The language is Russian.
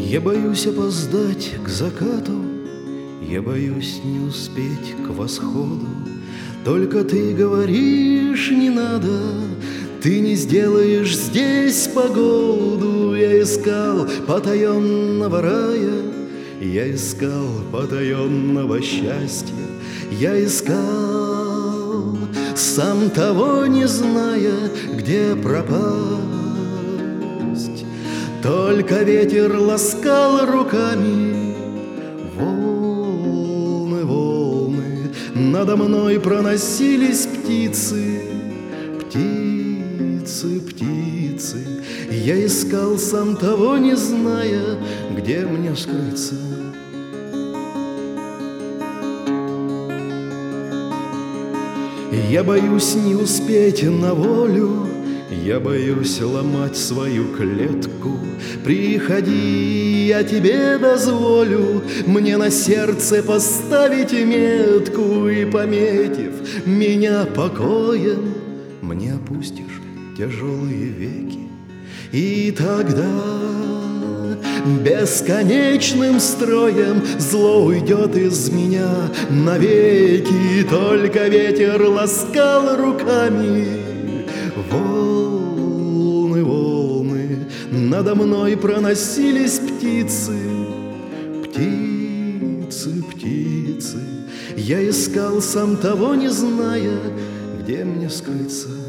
Я боюсь опоздать к закату, я боюсь не успеть к восходу. Только ты говоришь, не надо, ты не сделаешь здесь погоду. Я искал потаенного рая, я искал потаенного счастья, я искал, сам того не зная, где пропасть. Только ветер ласкал руками волны, волны. Надо мной проносились птицы, птицы, птицы. Я искал, сам того не зная, где мне скрыться. Я боюсь не успеть на волю, я боюсь ломать свою клетку. Приходи, я тебе дозволю мне на сердце поставить метку. И, пометив меня покоем, мне опустишь тяжелые веки. И тогда бесконечным строем зло уйдет из меня навеки. Только ветер ласкал руками волны, волны. Надо мной проносились птицы, птицы, птицы. Я искал, сам того не зная, где мне скрыться.